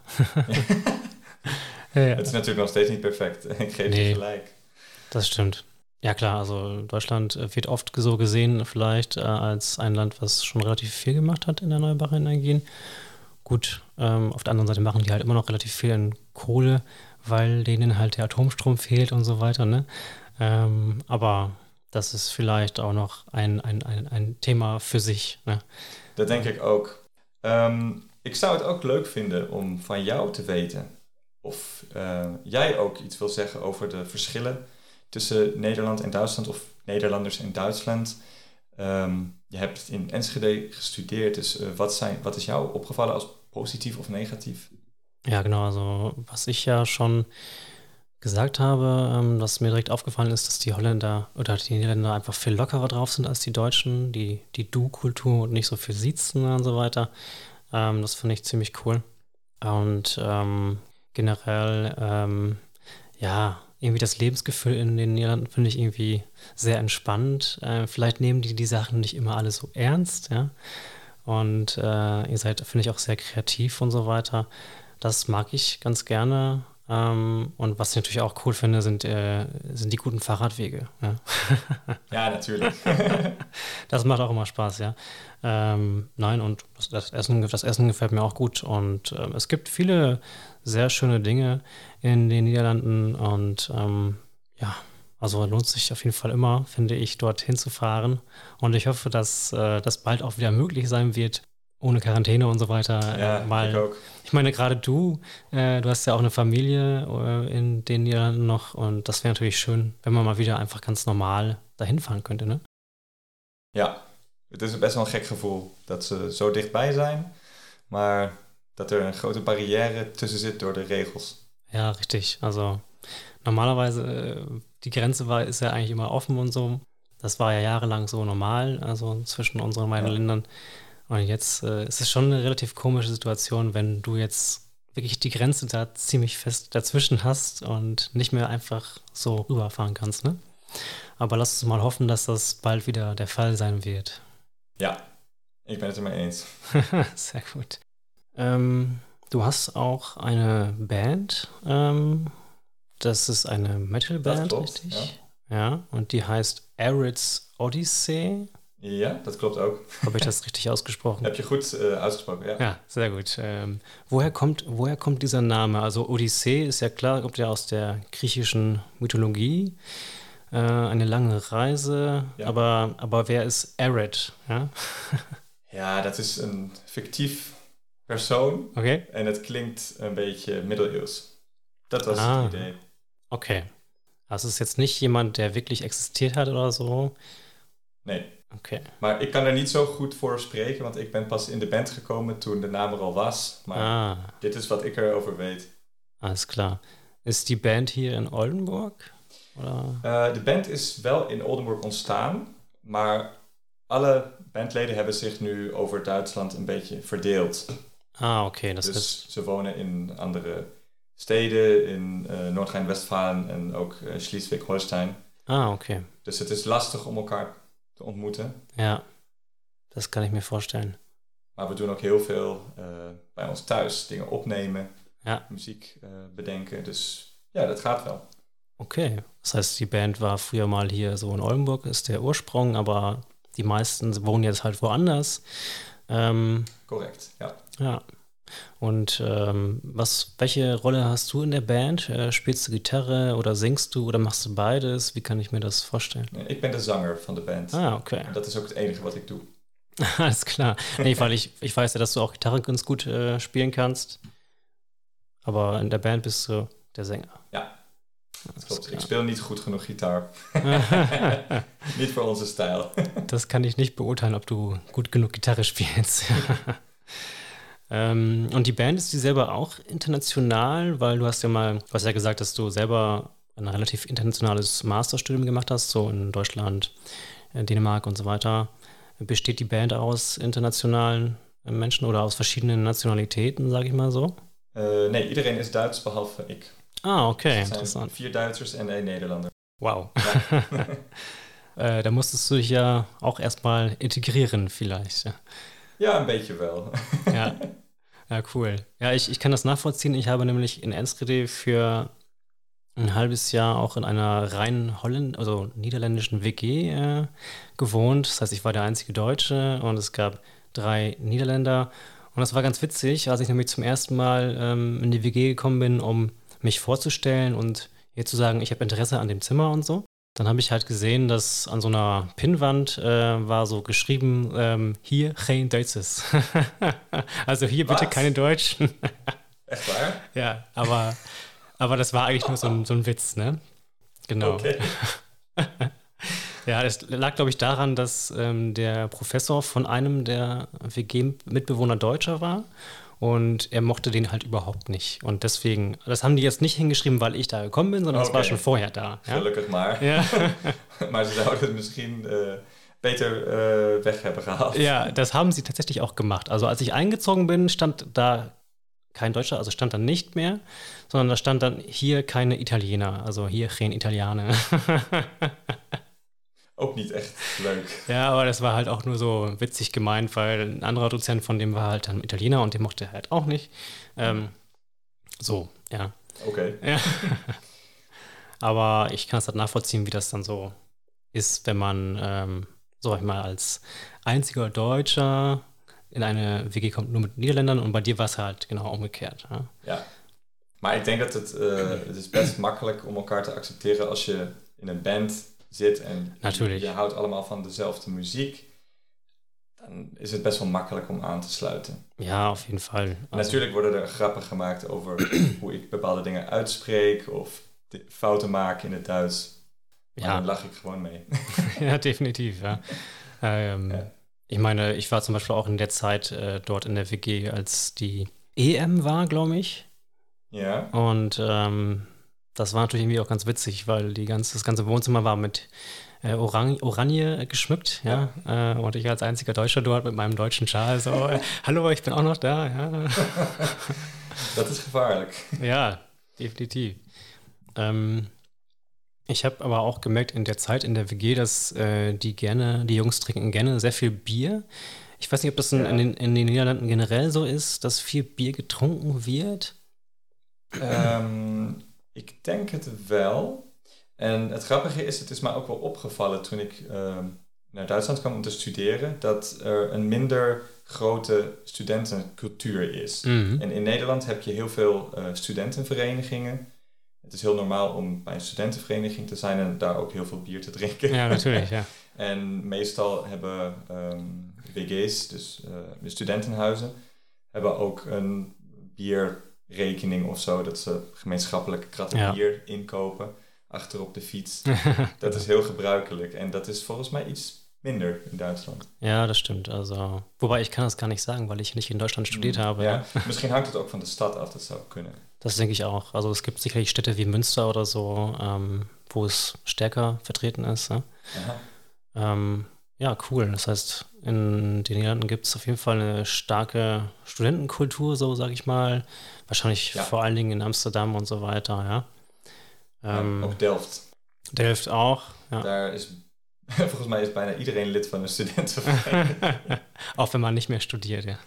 Speaker 2: ja, ja. Het is natuurlijk nog steeds niet perfect. Ik geef
Speaker 1: nee,
Speaker 2: je gelijk.
Speaker 1: Das stimmt. Ja klar, also Deutschland wird oft so gesehen vielleicht äh, als ein Land, was schon relativ viel gemacht hat in erneuerbaren Energien. Gut, ähm, auf der anderen Seite machen die halt immer noch relativ viel in Kohle, weil denen halt der Atomstrom fehlt und so weiter, ne? Ähm, aber das ist vielleicht auch noch ein, ein, ein, ein Thema für sich. Ne?
Speaker 2: Dat denk ik ook. Um, ik zou het ook leuk vinden om van jou te weten of uh, jij ook iets wil zeggen over de verschillen tussen Nederland en Duitsland of Nederlanders en Duitsland. Um, je hebt in Enschede gestudeerd, dus uh, wat, zijn, wat is jou opgevallen als positief of negatief?
Speaker 1: Ja, genau. Also was ich ja schon gesagt habe, ähm, was mir direkt aufgefallen ist, dass die Holländer oder die Niederländer einfach viel lockerer drauf sind als die Deutschen, die, die Du-Kultur und nicht so viel Siezen und so weiter. Ähm, das finde ich ziemlich cool. Und ähm, generell, ähm, ja, irgendwie das Lebensgefühl in den Niederlanden finde ich irgendwie sehr entspannt. Äh, vielleicht nehmen die die Sachen nicht immer alle so ernst, ja. Und äh, ihr seid, finde ich, auch sehr kreativ und so weiter. Das mag ich ganz gerne. Um, und was ich natürlich auch cool finde, sind, äh, sind die guten Fahrradwege. Ja,
Speaker 2: ja natürlich.
Speaker 1: Das macht auch immer Spaß, ja. Ähm, nein, und das, das, Essen, das Essen gefällt mir auch gut. Und ähm, es gibt viele sehr schöne Dinge in den Niederlanden. Und ähm, ja, also lohnt sich auf jeden Fall immer, finde ich, dorthin zu fahren. Und ich hoffe, dass äh, das bald auch wieder möglich sein wird, ohne Quarantäne und so weiter.
Speaker 2: Ja,
Speaker 1: äh, mal,
Speaker 2: ich auch.
Speaker 1: Ich meine, gerade du, äh, du hast ja auch eine Familie äh, in den Niederlanden noch und das wäre natürlich schön, wenn man mal wieder einfach ganz normal dahin fahren könnte, ne?
Speaker 2: Ja, het is best wel een gek gevoel dat ze zo dichtbij zijn, maar dat er een grote barrière tussen zit door de regels.
Speaker 1: Ja, richtig. Also normalerweise, äh, die Grenze war, ist ja eigentlich immer offen und so. Das war ja jahrelang so normal, also zwischen unseren beiden
Speaker 2: Ja.
Speaker 1: Ländern. Und jetzt äh, ist es schon eine relativ komische Situation, wenn du jetzt wirklich die Grenze da ziemlich fest dazwischen hast und nicht mehr einfach so rüberfahren kannst, ne? Aber lass uns mal hoffen, dass das bald wieder der Fall sein wird.
Speaker 2: Ja, ik ben het ermee eens.
Speaker 1: Sehr gut. Ähm, du hast auch eine Band. Ähm, das ist eine Metal-Band,
Speaker 2: klopt,
Speaker 1: richtig? Ja, und die heißt Arid's Odyssey.
Speaker 2: Ja, dat klopt ook.
Speaker 1: Habe ich das richtig ausgesprochen?
Speaker 2: Heb je goed äh, ausgesprochen, ja.
Speaker 1: Ja, sehr gut. Ähm, woher kommt, woher kommt dieser Name? Also Odyssee ist ja klar, kommt ja aus der griechischen Mythologie. Äh, eine lange Reise.
Speaker 2: Ja.
Speaker 1: Aber, aber wer ist Arid? Ja?
Speaker 2: Ja, dat is een fictief persoon
Speaker 1: Okay.
Speaker 2: en het klinkt een beetje middeleeuws. Dat was
Speaker 1: Ah.
Speaker 2: het idee.
Speaker 1: Okay. Also es ist jetzt nicht jemand, der wirklich existiert hat oder so.
Speaker 2: Nee,
Speaker 1: Okay.
Speaker 2: maar ik kan er niet zo goed voor spreken, want ik ben pas in de band gekomen toen de naam er al was. Maar
Speaker 1: Ah,
Speaker 2: dit is wat ik erover weet.
Speaker 1: alles klar. Ist die Band hier in Oldenburg? Oder?
Speaker 2: Uh, de band is wel in Oldenburg ontstaan, maar alle bandleden hebben zich nu over Duitsland een beetje verdeeld.
Speaker 1: Ah, okay. Das
Speaker 2: Dus
Speaker 1: ist,
Speaker 2: ze wonen in andere steden, in uh, Noord-Rijn-Westfalen en ook uh, Schleswig-Holstein.
Speaker 1: ah, okay.
Speaker 2: Dus het is lastig om elkaar te ontmoeten.
Speaker 1: Ja, das kann ich mir vorstellen.
Speaker 2: Maar we doen ook heel veel uh, bij ons thuis. Dingen opnemen,
Speaker 1: Ja.
Speaker 2: muziek uh, bedenken. Dus ja, dat gaat wel.
Speaker 1: Okay. Das heißt, die Band war früher mal hier so in Oldenburg, ist der Ursprung, aber die meisten wohnen jetzt halt woanders. Ähm,
Speaker 2: Correct, ja.
Speaker 1: ja. Und ähm, was, welche Rolle hast du in der Band? Äh, spielst du Gitarre oder singst du oder machst du beides? Wie kann ich mir das vorstellen?
Speaker 2: Ik ben de zanger van de band.
Speaker 1: Ah, okay.
Speaker 2: En dat is ook het enige wat ik doe.
Speaker 1: Alles klar. Nee, weil ich, ich weiß ja, dass du auch Gitarre ganz gut äh, spielen kannst. Aber in der Band bist du der Sänger.
Speaker 2: Ja,
Speaker 1: Alles
Speaker 2: klopt. Ik
Speaker 1: klar.
Speaker 2: speel niet goed genoeg gitaar. Niet voor onze stijl.
Speaker 1: Das kann ich nicht beurteilen, ob du gut genug Gitarre spielst. ähm, und die Band, ist die selber auch international? Weil du hast ja mal, du hast ja gesagt, dass du selber ein relativ internationales Masterstudium gemacht hast, so in Deutschland, in Dänemark und so weiter. Besteht die Band aus internationalen Menschen oder aus verschiedenen Nationalitäten, sage ich mal so?
Speaker 2: Uh, nee, iedereen is Duits behalve ik.
Speaker 1: Ah, okay,
Speaker 2: Het zijn
Speaker 1: interessant.
Speaker 2: vier Duitsers en één Nederlander.
Speaker 1: Wow.
Speaker 2: Ja.
Speaker 1: äh, da musstest du dich ja auch erstmal integrieren vielleicht. Ja.
Speaker 2: Ja, een beetje wel.
Speaker 1: Ja, ja, cool. Ja, ich, ich kann das nachvollziehen. Ich habe nämlich in Enschede für ein halbes Jahr auch in einer rein Holland, also niederländischen W G äh, gewohnt. Das heißt, ich war der einzige Deutsche und es gab drei Niederländer. Und das war ganz witzig, als ich nämlich zum ersten Mal ähm, in die W G gekommen bin, um mich vorzustellen und ihr zu sagen, ich habe Interesse an dem Zimmer und so. Dann habe ich halt gesehen, dass an so einer Pinnwand äh, war so geschrieben, ähm, hier geen Duitsers. Also hier bitte
Speaker 2: Was?
Speaker 1: keine Deutschen.
Speaker 2: Echt waar?
Speaker 1: Ja, aber, aber das war eigentlich nur so ein, so ein Witz, ne? Genau.
Speaker 2: Okay.
Speaker 1: Ja, das lag, glaube ich, daran, dass ähm, der Professor von einem der W G-Mitbewohner Deutscher war und er mochte den halt überhaupt nicht. Und deswegen, das haben die jetzt nicht hingeschrieben, weil ich da gekommen bin, sondern es
Speaker 2: Okay.
Speaker 1: war schon vorher da. Ja?
Speaker 2: Gelukkig maar.
Speaker 1: Ja.
Speaker 2: Maar ze zouden het misschien uh, beter uh, weg hebben gehaald.
Speaker 1: Ja, das haben sie tatsächlich auch gemacht. Also als ich eingezogen bin, stand da kein Deutscher, also stand da nicht mehr, sondern da stand dann hier keine Italiener, also hier geen Italianer.
Speaker 2: Ook niet echt leuk.
Speaker 1: Ja, aber das war halt auch nur so witzig gemeint, weil ein anderer Dozent von dem war halt dann Italiener und den mochte er halt auch nicht. Ähm, so, ja.
Speaker 2: Okay.
Speaker 1: Ja. Aber ich kann es halt nachvollziehen, wie das dann so ist, wenn man, ähm, sag ich mal, als einziger Deutscher in eine W G kommt, nur mit Niederländern und bei dir war es halt genau umgekehrt. Ja?
Speaker 2: Ja. Maar ik denk dat het, uh, het is best makkelijk om elkaar te accepteren als je in een band zit en
Speaker 1: Natuurlijk.
Speaker 2: je houdt allemaal van dezelfde muziek. Dan is het best wel makkelijk om aan te sluiten.
Speaker 1: Ja, auf jeden Fall.
Speaker 2: En natuurlijk worden er grappen gemaakt over hoe ik bepaalde dingen uitspreek of de- fouten maak in het Duits. Maar
Speaker 1: Ja.
Speaker 2: dan lach ik gewoon mee.
Speaker 1: Ja, definitiv, ja. Ähm,
Speaker 2: Ja.
Speaker 1: Ich meine, ich war zum Beispiel auch in der Zeit äh, dort in der W G, als die E M war, glaube ich.
Speaker 2: Ja.
Speaker 1: Und ähm, das war natürlich irgendwie auch ganz witzig, weil die ganze, das ganze Wohnzimmer war mit äh, Orang Oranje geschmückt, ja. Äh, und ich als einziger Deutscher dort mit meinem deutschen Schal so, äh, hallo, ich bin auch noch da, ja.
Speaker 2: Dat is gevaarlijk.
Speaker 1: Ja, definitiv. Ähm, ich habe aber auch gemerkt in der Zeit in der W G, dass äh, die gerne, die Jungs trinken gerne sehr viel Bier. Ich weiß nicht, ob das in,
Speaker 2: Ja.
Speaker 1: in, den, in den Niederlanden generell so ist, dass viel Bier getrunken wird.
Speaker 2: Um, ik denk het wel. En het grappige is, het is mij ook wel opgevallen toen ik um, naar Duitsland kwam om te studeren, dat er een minder grote studentencultuur is.
Speaker 1: Mhm.
Speaker 2: En in Nederland heb je heel veel uh, studentenverenigingen. Het is heel normaal om bij een studentenvereniging te zijn en daar ook heel veel bier te drinken.
Speaker 1: Ja, natuurlijk, ja.
Speaker 2: En meestal hebben um, W G's, dus uh, de studentenhuizen, hebben ook een bierrekening of zo, dat ze gemeenschappelijke kratten
Speaker 1: Ja.
Speaker 2: bier inkopen achter op de fiets. Dat is heel gebruikelijk en dat is volgens mij iets minder in Duitsland.
Speaker 1: Ja, das stimmt. Also, wobei ich kann das gar nicht sagen, weil ich nicht in Deutschland studiert
Speaker 2: Hm,
Speaker 1: habe.
Speaker 2: Ja,
Speaker 1: Ja.
Speaker 2: misschien hangt het ook van de stad af, dat zou kunnen.
Speaker 1: Das denke ich auch. Also es gibt sicherlich Städte wie Münster oder so, ähm, wo es stärker vertreten ist. Ja?
Speaker 2: Aha.
Speaker 1: Ähm, ja, cool. Das heißt, in den Niederlanden gibt es auf jeden Fall eine starke Studentenkultur, so sage ich mal. Wahrscheinlich
Speaker 2: Ja.
Speaker 1: vor allen Dingen in Amsterdam und so weiter, ja. Ähm,
Speaker 2: Ja, ook Delft.
Speaker 1: Delft auch, ja.
Speaker 2: Daar is, volgens mij is bijna iedereen lid van een studentenvereniging.
Speaker 1: Auch wenn man nicht mehr studiert, ja.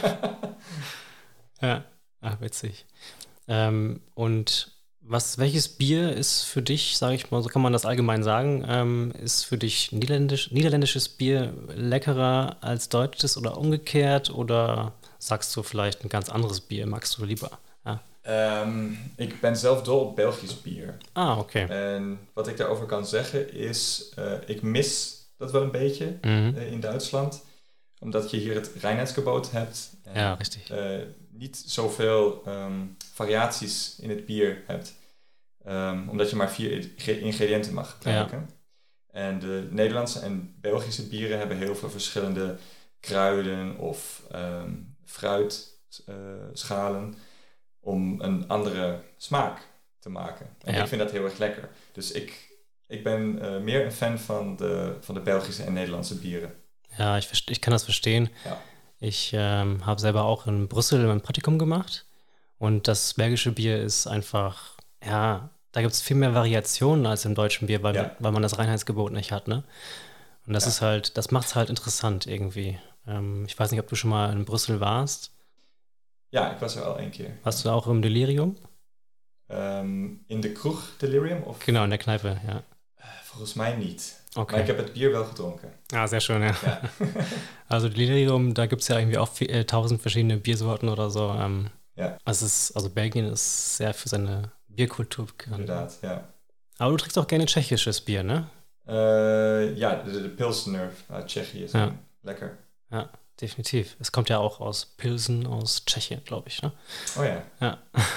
Speaker 1: Ja, ach, witzig. Ähm, und was, welches Bier ist für dich, sage ich mal, so kann man das allgemein sagen, ähm, ist für dich niederländisch, niederländisches Bier leckerer als deutsches oder umgekehrt? Oder sagst du vielleicht ein ganz anderes Bier, magst du lieber? Ja.
Speaker 2: Um, ik ben zelf dol op Belgisch bier.
Speaker 1: Ah, okay.
Speaker 2: En wat ik daarover kan zeggen is, uh, ik mis dat wel een beetje
Speaker 1: Mhm.
Speaker 2: uh, in Duitsland. Omdat je hier het reinheidsgebod hebt. En,
Speaker 1: Ja, richtig.
Speaker 2: uh, niet zoveel um, variaties in het bier hebt. Um, omdat je maar vier ingrediënten mag gebruiken. Ja. En de Nederlandse en Belgische bieren hebben heel veel verschillende kruiden of um, fruitschalen uh, om een andere smaak te maken. En
Speaker 1: ja.
Speaker 2: ik vind dat heel erg lekker. Dus ik, ik ben uh, meer een fan van de, van de Belgische en Nederlandse bieren.
Speaker 1: Ja, ich, ich kann das verstehen.
Speaker 2: Ja.
Speaker 1: Ich ähm, habe selber auch in Brüssel ein Praktikum gemacht und das belgische Bier ist einfach, ja, da gibt es viel mehr Variationen als im deutschen Bier, weil,
Speaker 2: Ja.
Speaker 1: weil man das Reinheitsgebot nicht hat, ne? Und das
Speaker 2: Ja.
Speaker 1: ist halt, das macht es halt interessant irgendwie. Ähm, ich weiß nicht, ob du schon mal in Brüssel warst.
Speaker 2: Ja, ik was er al één keer.
Speaker 1: Warst du auch im Delirium?
Speaker 2: Um, in de kroeg Delirium? Of?
Speaker 1: Genau, in der Kneipe, ja.
Speaker 2: Uh, volgens mij niet.
Speaker 1: Okay.
Speaker 2: Maar ik heb het bier wel gedronken.
Speaker 1: Ah, sehr schön, ja.
Speaker 2: Ja.
Speaker 1: Also Delirium, da gibt es ja irgendwie auch viel, äh, tausend verschiedene Biersorten oder so. Ähm,
Speaker 2: Ja.
Speaker 1: also, es ist, also Belgien ist sehr für seine Bierkultur bekannt.
Speaker 2: Inderdaad, ja.
Speaker 1: Aber du trinkst auch gerne tschechisches Bier, ne?
Speaker 2: Uh, ja, de, de Pilsner uit Tsjechië is
Speaker 1: Ja.
Speaker 2: lekker.
Speaker 1: Ja, definitiv. Es kommt ja auch aus Pilsen, aus Tschechien, glaube ich, ne?
Speaker 2: Oh ja.
Speaker 1: Ja.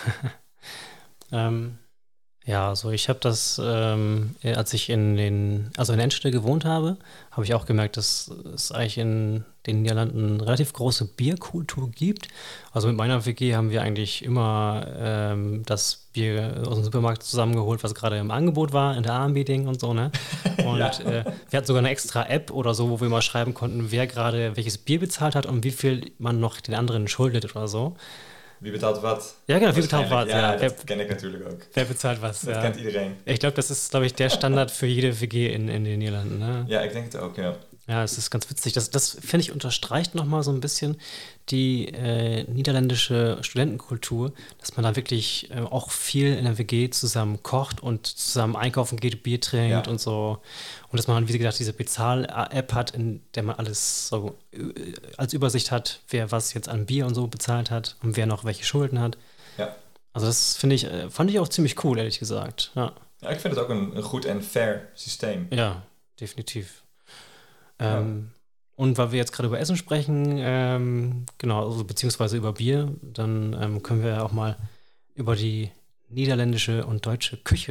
Speaker 1: ähm, ja, also ich habe das, ähm, als ich in den, also in Enschede gewohnt habe, habe ich auch gemerkt, dass es eigentlich in den Niederlanden eine relativ große Bierkultur gibt. Also mit meiner W G haben wir eigentlich immer ähm, das Bier aus dem Supermarkt zusammengeholt, was gerade im Angebot war, in der A M B-Ding und so, ne? Und
Speaker 2: Ja.
Speaker 1: äh, wir hatten sogar eine extra App oder so, wo wir mal schreiben konnten, wer gerade welches Bier bezahlt hat und wie viel man noch den anderen schuldet oder so.
Speaker 2: Wie betaalt wat?
Speaker 1: Ja, genau, wie betaalt
Speaker 2: Waarschijnlijk.
Speaker 1: wat,
Speaker 2: Ja,
Speaker 1: ja.
Speaker 2: dat ken ik natuurlijk ook.
Speaker 1: Wer bezahlt was?
Speaker 2: Dat
Speaker 1: Ja.
Speaker 2: kent iedereen.
Speaker 1: Ich glaube, das ist, glaube ich, der Standard für jede W G in, in den Niederlanden. Ne?
Speaker 2: Ja, ik denk het ook, ja.
Speaker 1: Ja, es ist ganz witzig. Das, das finde ich, unterstreicht nochmal so ein bisschen die äh, niederländische Studentenkultur, dass man da wirklich äh, auch viel in der W G zusammen kocht und zusammen einkaufen geht, Bier trinkt
Speaker 2: Ja.
Speaker 1: und so. Und dass man, wie gesagt, diese Bezahl-App hat, in der man alles so äh, als Übersicht hat, wer was jetzt an Bier und so bezahlt hat und wer noch welche Schulden hat.
Speaker 2: Ja.
Speaker 1: Also das finde ich, äh, fand ich auch ziemlich cool, ehrlich gesagt. Ja.
Speaker 2: Ja, ik vind het ook een, een goed en fair systeem.
Speaker 1: Ja, definitiv. Ähm, und weil wir jetzt gerade über Essen sprechen, ähm, genau, also beziehungsweise über Bier, dann ähm, können wir ja auch mal über die niederländische und deutsche Küche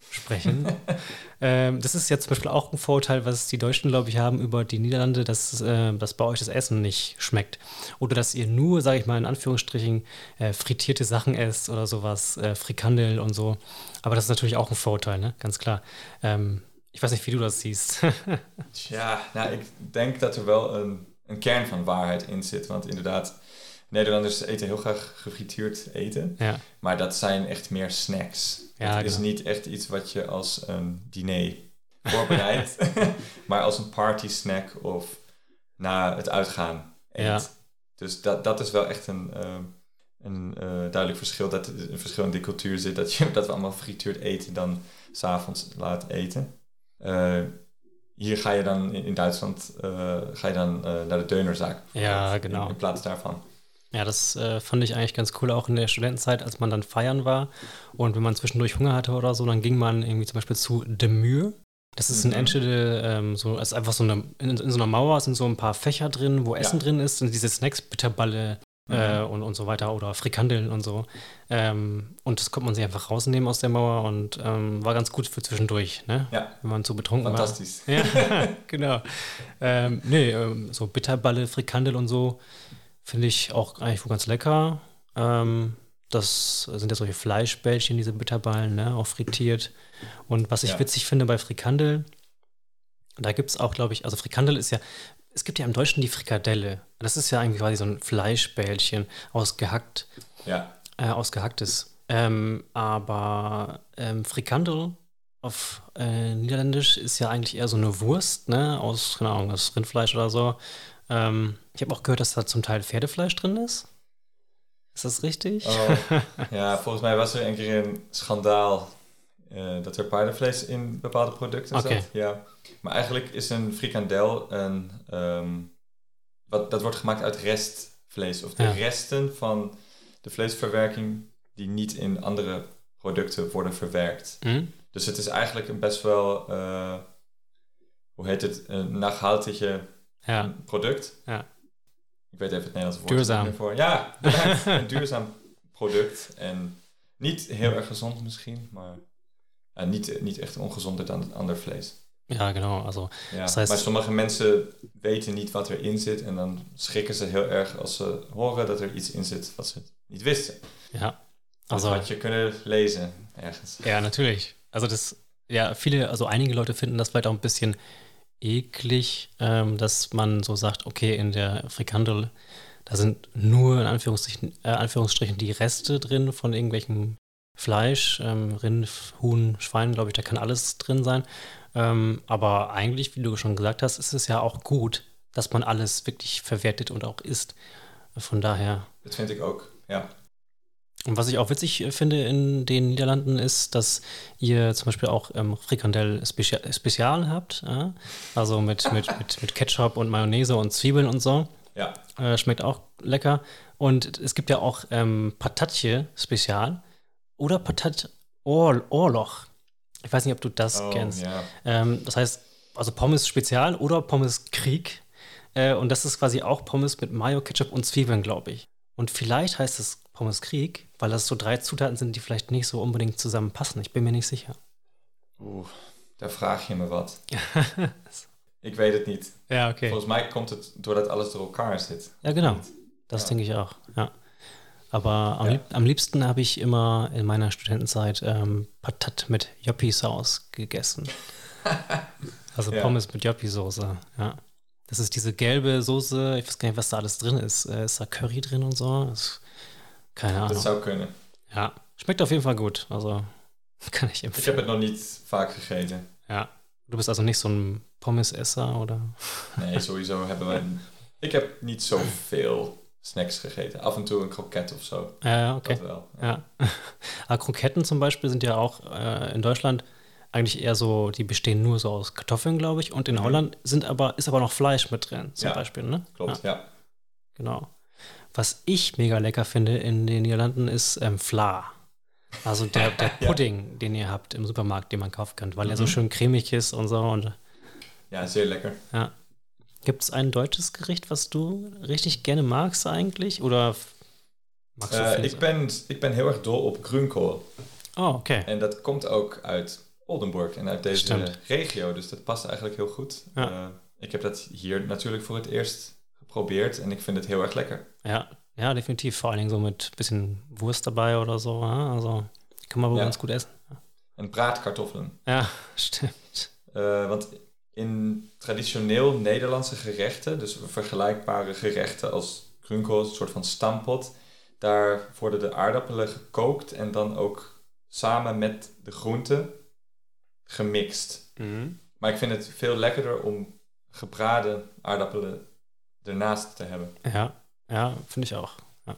Speaker 1: sprechen. ähm, das ist ja zum Beispiel auch ein Vorurteil, was die Deutschen, glaube ich, haben über die Niederlande, dass, äh, dass bei euch das Essen nicht schmeckt. Oder dass ihr nur, sage ich mal in Anführungsstrichen, äh, frittierte Sachen esst oder sowas, äh, Frikandel und so. Aber das ist natürlich auch ein Vorurteil, ne? Ganz klar. Ähm, ich weiß nicht, wie du das siehst.
Speaker 2: Tja, nou, ik denk dat er wel een, een kern van waarheid in zit. Want inderdaad, Nederlanders eten heel graag gefrituurd eten.
Speaker 1: Ja.
Speaker 2: Maar dat zijn echt meer snacks.
Speaker 1: Ja,
Speaker 2: het is
Speaker 1: genau.
Speaker 2: niet echt iets wat je als een diner voorbereidt. maar als een party snack of na het uitgaan eet.
Speaker 1: Ja.
Speaker 2: Dus dat, dat is wel echt een, uh, een uh, duidelijk verschil. Dat er een verschil in de cultuur zit. Dat, je, dat we allemaal gefrituurd eten dan 's avonds laat eten. Uh, hier ga je dan in, in Duitsland uh, ga je dan uh, naar de Dönerzaak.
Speaker 1: Ja, genau.
Speaker 2: In, in plaats daarvan.
Speaker 1: Ja, das äh, fand ich eigentlich ganz cool, auch in der Studentenzeit, als man dann feiern war. Und wenn man zwischendurch Hunger hatte oder so, dann ging man irgendwie zum Beispiel zu De Muur. Das ist
Speaker 2: Mhm.
Speaker 1: in Enschede, ähm, so, es ist einfach so eine, in, in so einer Mauer sind so ein paar Fächer drin, wo Essen
Speaker 2: Ja.
Speaker 1: drin ist und diese Snacks, Bitterballe äh,
Speaker 2: Mhm.
Speaker 1: und, und so weiter oder Frikandeln und so. Ähm, und das konnte man sich einfach rausnehmen aus der Mauer und ähm, war ganz gut für zwischendurch, ne?
Speaker 2: Ja,
Speaker 1: Wenn man so betrunken
Speaker 2: fantastisch.
Speaker 1: war. Ja, genau. Ähm, nee, ähm, so Bitterballe, Frikandel und so finde ich auch eigentlich wohl ganz lecker. Ähm, das sind ja solche Fleischbällchen, diese Bitterballen, ne? Auch frittiert. Und was ich
Speaker 2: Ja.
Speaker 1: witzig finde bei Frikandel, da gibt es auch, glaube ich, also Frikandel ist ja, es gibt ja im Deutschen die Frikadelle. Das ist ja eigentlich quasi so ein Fleischbällchen ausgehackt,
Speaker 2: Ja,
Speaker 1: äh, ausgehacktes. Ähm, aber ähm, Frikandel auf äh, Niederländisch ist ja eigentlich eher so eine Wurst, ne? Aus, keine Ahnung, aus Rindfleisch oder so. Ähm, ich habe auch gehört, dass da zum Teil Pferdefleisch drin ist. Ist das richtig?
Speaker 2: oh, ja, volgens mij was er een keer een schandaal uh, dat er paardenvlees in bepaalde producten
Speaker 1: Oké.
Speaker 2: zat. Ja. Maar eigenlijk is een frikandel een, um, wat, dat wordt gemaakt uit restvlees. Of de
Speaker 1: Ja.
Speaker 2: resten van de vleesverwerking die niet in andere producten worden verwerkt.
Speaker 1: Hm?
Speaker 2: Dus het is eigenlijk een best wel, uh, hoe heet het, een nachhaltige
Speaker 1: Ja,
Speaker 2: product.
Speaker 1: ja.
Speaker 2: Ik weet even het Nederlandse woord
Speaker 1: Duurzaam.
Speaker 2: niet meer voor. Ja, bedankt. Een duurzaam product. En niet heel erg gezond misschien, maar ja, niet, niet echt ongezonder dan het ander vlees.
Speaker 1: Ja, genau. Also,
Speaker 2: Ja.
Speaker 1: Das heißt-
Speaker 2: maar sommige mensen weten niet wat erin zit en dan schrikken ze heel erg als ze horen dat er iets in zit wat ze niet wisten.
Speaker 1: ja.
Speaker 2: Dat
Speaker 1: Also,
Speaker 2: had je kunnen lezen ergens.
Speaker 1: ja, natürlich. Also das, ja, viele, also einige Leute finden das vielleicht auch ein bisschen eklig, ähm, dass man so sagt, okay, in der Frikandel, da sind nur in Anführungsstrichen, äh, Anführungsstrichen die Reste drin von irgendwelchem Fleisch, ähm, Rind, Huhn, Schwein, glaube ich, da kann alles drin sein. Ähm, aber eigentlich, wie du schon gesagt hast, ist es ja auch gut, dass man alles wirklich verwertet und auch isst. Von daher.
Speaker 2: Dat vind ik ook, ja.
Speaker 1: Und was ich auch witzig äh, finde in den Niederlanden ist, dass ihr zum Beispiel auch ähm, Frikandel Spezial, Spezial habt. Ja? Also mit, mit, mit, mit Ketchup und Mayonnaise und Zwiebeln und so.
Speaker 2: Ja,
Speaker 1: Äh, schmeckt auch lecker. Und es gibt ja auch ähm, Patatje Spezial oder Patat Ohr, Ohrloch. Ich weiß nicht, ob du das
Speaker 2: oh,
Speaker 1: kennst.
Speaker 2: ja.
Speaker 1: Ähm, das heißt, also Pommes Spezial oder Pommes Krieg. Äh, und das ist quasi auch Pommes mit Mayo, Ketchup und Zwiebeln, glaube ich. Und vielleicht heißt es Pommes Krieg, weil das so drei Zutaten sind, die vielleicht nicht so unbedingt zusammenpassen. Ich bin mir nicht sicher.
Speaker 2: Oeh, daar vraag je me wat. Ik weet het niet.
Speaker 1: Ja, okay.
Speaker 2: Volgens mij komt het doordat alles door elkaar zit.
Speaker 1: Ja, genau. Das
Speaker 2: Ja.
Speaker 1: denke ich auch, ja. Aber am,
Speaker 2: Ja.
Speaker 1: lieb, am liebsten habe ich immer in meiner Studentenzeit ähm, Patat mit Joppi-Sauce gegessen. Also
Speaker 2: Ja.
Speaker 1: Pommes mit Joppi-Soße, ja. Das ist diese gelbe Soße, ich weiß gar nicht, was da alles drin ist. Äh, ist da Curry drin und so? Das, keine Ahnung.
Speaker 2: Dat zou kunnen.
Speaker 1: Ja, schmeckt auf jeden Fall gut. Also kann ich
Speaker 2: Ik heb
Speaker 1: empfehlen.
Speaker 2: het nog niet vaak gegeten.
Speaker 1: Ja. Du bist also nicht so ein Pommesesser, oder?
Speaker 2: Nee, sowieso hebben we... Ik heb niet zoveel snacks gegeten. Af en toe een kroket of zo.
Speaker 1: Ja, ja, okay.
Speaker 2: Dat wel.
Speaker 1: Ja. Aber Kroketten zum Beispiel sind ja auch äh, in Deutschland eigentlich eher so, die bestehen nur so aus Kartoffeln, glaube ich. Und in
Speaker 2: Mhm.
Speaker 1: Holland sind aber, ist aber noch Fleisch mit drin, zum
Speaker 2: Ja.
Speaker 1: Beispiel, ne?
Speaker 2: Klopt,
Speaker 1: Ja,
Speaker 2: ja.
Speaker 1: genau. Was ich mega lecker finde in den Niederlanden ist ähm, Vla. Also der, der
Speaker 2: Ja.
Speaker 1: Pudding, den ihr habt im Supermarkt, den man kaufen kann, weil er so
Speaker 2: Mhm.
Speaker 1: schön cremig ist und so. Und
Speaker 2: Ja, zeer lekker.
Speaker 1: ja. Gibt es ein deutsches Gericht, was du richtig gerne magst eigentlich? Oder f- magst du
Speaker 2: Uh,
Speaker 1: vieles?
Speaker 2: ik, ben, ik ben heel erg dol op groenkool.
Speaker 1: Oh, okay.
Speaker 2: En dat komt ook uit Oldenburg en uit deze
Speaker 1: Stimmt.
Speaker 2: regio. Dus dat past eigenlijk heel goed.
Speaker 1: Ja.
Speaker 2: Uh, ik heb dat hier natuurlijk voor het eerst geprobeerd en ik vind het heel erg lekker.
Speaker 1: Ja, ja, definitiv. Vor allen Dingen so mit bisschen Wurst dabei oder so. Ja? Also kann man wohl
Speaker 2: Ja.
Speaker 1: ganz gut essen.
Speaker 2: En braadkartoffelen.
Speaker 1: Ja, stimmt.
Speaker 2: Uh, want in traditioneel Nederlandse gerechten, dus vergelijkbare gerechten als grünkohl, een soort van stampot, daar worden de aardappelen gekookt en dan ook samen met de groenten gemixt.
Speaker 1: Mhm.
Speaker 2: Maar ik vind het veel lekkerder om gebraden aardappelen ernaast te hebben.
Speaker 1: Ja, ja, finde ich auch. Ja.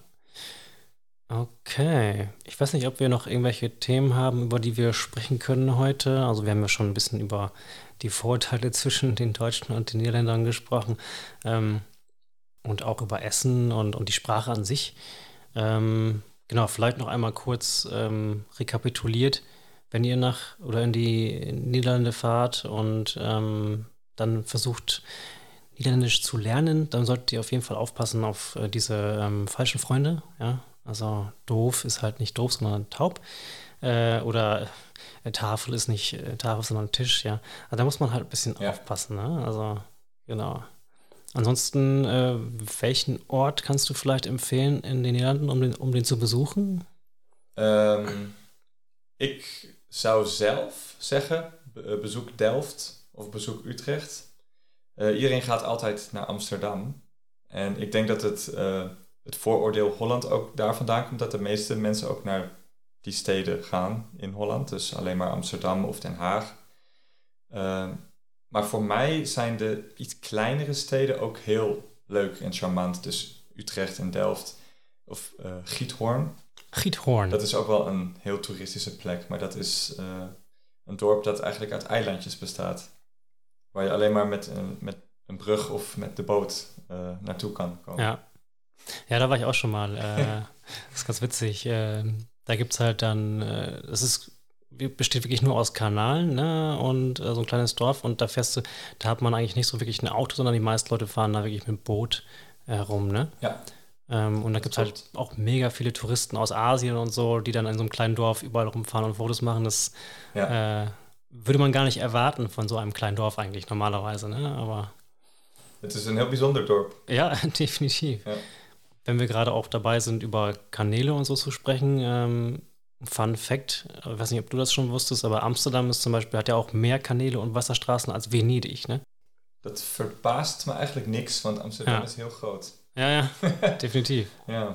Speaker 1: Okay. Ich weiß nicht, ob wir noch irgendwelche Themen haben, über die wir sprechen können heute. Also wir haben ja schon ein bisschen über die Vorurteile zwischen den Deutschen und den Niederländern gesprochen. Ähm, und auch über Essen und, und die Sprache an sich. Ähm, genau, vielleicht noch einmal kurz ähm, rekapituliert. Wenn ihr nach oder in die Niederlande fahrt und ähm, dann versucht, Niederländisch zu lernen, dann solltet ihr auf jeden Fall aufpassen auf äh, diese ähm, falschen Freunde. Ja? Also doof ist halt nicht doof, sondern taub. Äh, oder äh, Tafel ist nicht äh, Tafel, sondern Tisch. Ja? Also da muss man halt ein bisschen
Speaker 2: Ja.
Speaker 1: aufpassen. Ne? Also genau. Ansonsten, äh, welchen Ort kannst du vielleicht empfehlen in den Niederlanden, um den, um den zu besuchen?
Speaker 2: Um, ik zou zelf zeggen, be- bezoek Delft of bezoek Utrecht. Uh, iedereen gaat altijd naar Amsterdam. En ik denk dat het, uh, het vooroordeel Holland ook daar vandaan komt, dat de meeste mensen ook naar die steden gaan in Holland. Dus alleen maar Amsterdam of Den Haag. Uh, maar voor mij zijn de iets kleinere steden ook heel leuk en charmant. Dus Utrecht en Delft of uh, Giethoorn.
Speaker 1: Giethoorn.
Speaker 2: Dat is ook wel een heel toeristische plek, maar dat is uh, een dorp dat eigenlijk uit eilandjes bestaat. Waar je alleen maar met een, met een brug of met de boot uh, naartoe kan komen.
Speaker 1: Ja. Ja, da war ich auch schon mal. Äh, das ist ganz witzig. Äh, da gibt es halt dann, äh, das ist, besteht wirklich nur aus Kanalen, ne? Und äh, so ein kleines Dorf und da fährst du, da hat man eigentlich nicht so wirklich ein Auto, sondern die meisten Leute fahren da wirklich mit dem Boot äh, rum, ne?
Speaker 2: Ja.
Speaker 1: Ähm, und da gibt es halt auch mega viele Touristen aus Asien und so, die dann in so einem kleinen Dorf überall rumfahren und Fotos machen. Das
Speaker 2: Ja.
Speaker 1: äh, würde man gar nicht erwarten von so einem kleinen Dorf eigentlich normalerweise, ne? Aber
Speaker 2: Het is een heel bijzonder dorp.
Speaker 1: ja, definitiv.
Speaker 2: Ja.
Speaker 1: Wenn wir gerade auch dabei sind, über Kanäle und so zu sprechen, ähm, Fun Fact, ich weiß nicht, ob du das schon wusstest, aber Amsterdam ist zum Beispiel, hat ja auch mehr Kanäle und Wasserstraßen als Venedig, ne?
Speaker 2: Dat verbaast me eigenlijk niks, want Amsterdam
Speaker 1: Ja.
Speaker 2: is heel groot.
Speaker 1: Ja, ja, definitiv.
Speaker 2: Ja.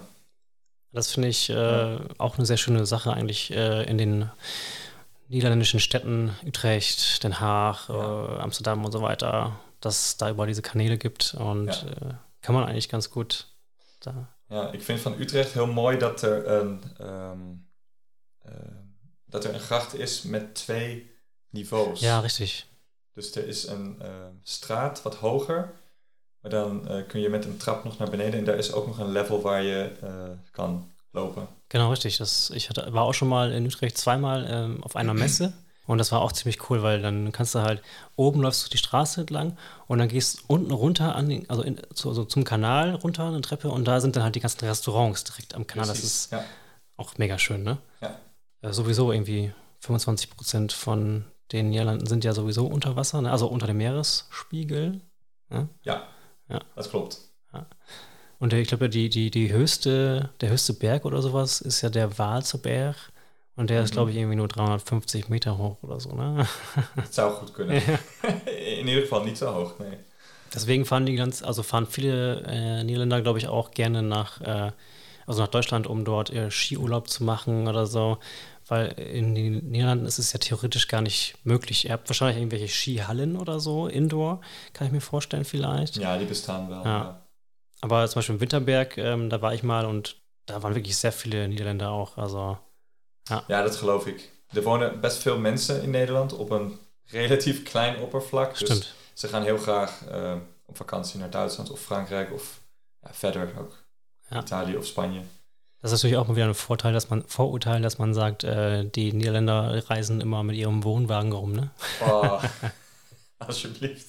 Speaker 1: Das finde ich äh, auch eine sehr schöne Sache eigentlich äh, in den niederländischen Städten, Utrecht, Den Haag,
Speaker 2: Ja.
Speaker 1: äh, Amsterdam und so weiter, dass es da überall diese Kanäle gibt und
Speaker 2: Ja.
Speaker 1: äh, kann man eigentlich ganz gut da.
Speaker 2: Ja, ik vind van Utrecht heel mooi dat er een, um, uh, dat er een gracht is met twee niveaus.
Speaker 1: Ja, richtig.
Speaker 2: Dus er is een uh, straat wat hoger, maar dan uh, kun je met een trap nog naar beneden en daar is ook nog een level waar je uh, kan lopen.
Speaker 1: Genau, richtig. Das, ich hatte, war auch schon mal in Utrecht zweimal ähm, auf einer Messe und das war auch ziemlich cool, weil dann kannst du halt, oben läufst du die Straße entlang und dann gehst unten runter, an den, also, in, zu, also zum Kanal runter, eine Treppe und da sind dann halt die ganzen Restaurants direkt am Kanal. Das ist
Speaker 2: ja.
Speaker 1: auch mega schön, ne?
Speaker 2: Ja.
Speaker 1: Äh, sowieso irgendwie fünfundzwanzig Prozent von den Niederlanden sind ja sowieso unter Wasser, ne? Also unter dem Meeresspiegel. Ne?
Speaker 2: Ja,
Speaker 1: ja,
Speaker 2: das klopt.
Speaker 1: Ja. Und ich glaube, die, die, die höchste, der höchste Berg oder sowas ist ja der Waalseberg. Und der ist,
Speaker 2: Mhm.
Speaker 1: glaube ich, irgendwie nur dreihundertfünfzig Meter hoch oder so, ne?
Speaker 2: Het zou goed kunnen.
Speaker 1: Ja.
Speaker 2: In ieder geval niet zo hoog, nee.
Speaker 1: Deswegen fahren die ganz, also fahren viele äh, Niederländer, glaube ich, auch gerne nach, äh, also nach Deutschland, um dort äh, Skiurlaub zu machen oder so. Weil in den Niederlanden ist es ja theoretisch gar nicht möglich. Ihr habt wahrscheinlich irgendwelche Skihallen oder so, Indoor, kann ich mir vorstellen vielleicht.
Speaker 2: Ja, die bestaan wel.
Speaker 1: Ja.
Speaker 2: Ja.
Speaker 1: Aber zum Beispiel im Winterberg, ähm, da war ich mal und da waren wirklich sehr viele Niederländer auch. Also, ja.
Speaker 2: Ja, dat geloof ik. Er wonen best veel mensen in Nederland op een relatief klein oppervlak. Dus
Speaker 1: Stimmt.
Speaker 2: ze gaan heel graag uh, op vakantie naar Duitsland of Frankrijk of ja, verder ook
Speaker 1: Ja.
Speaker 2: Italië of Spanje.
Speaker 1: Das ist natürlich auch mal wieder ein Vorteil, dass man, Vorurteil, dass man sagt, äh, die Niederländer reisen immer mit ihrem Wohnwagen rum, ne?
Speaker 2: Oh, alsjeblieft.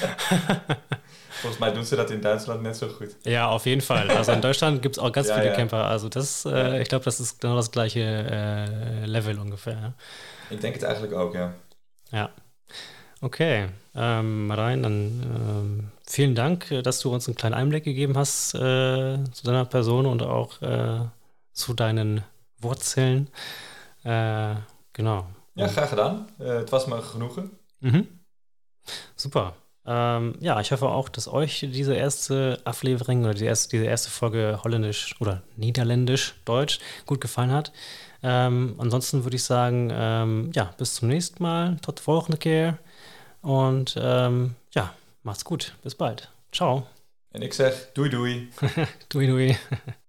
Speaker 2: Volgens mij doen ze dat in Duitsland net zo goed.
Speaker 1: Ja, auf jeden Fall. Also in Deutschland gibt es auch ganz
Speaker 2: Ja,
Speaker 1: viele
Speaker 2: ja.
Speaker 1: Camper. Also das, äh,
Speaker 2: Ja.
Speaker 1: ich glaube, das ist genau das gleiche äh, Level ungefähr. Ja.
Speaker 2: Ik denk het eigenlijk ook, ja.
Speaker 1: Ja. Okay, ähm, Marijn, dann ähm, vielen Dank, äh, dass du uns einen kleinen Einblick gegeben hast äh, zu deiner Person und auch äh, zu deinen Wurzeln. Äh, genau.
Speaker 2: Ja,
Speaker 1: Und,
Speaker 2: graag gedaan. Uh, het was me genoegen.
Speaker 1: mhm. Super. Ähm, ja, ich hoffe auch, dass euch diese erste Aflevering oder die erste, diese erste Folge Holländisch oder Niederländisch, Deutsch gut gefallen hat. Ähm, ansonsten würde ich sagen, ähm, ja, bis zum nächsten Mal. Tot de volgende keer. Und ähm, ja, macht's gut. Bis bald. Ciao.
Speaker 2: En ik zeg doei doei.
Speaker 1: Doei, doei.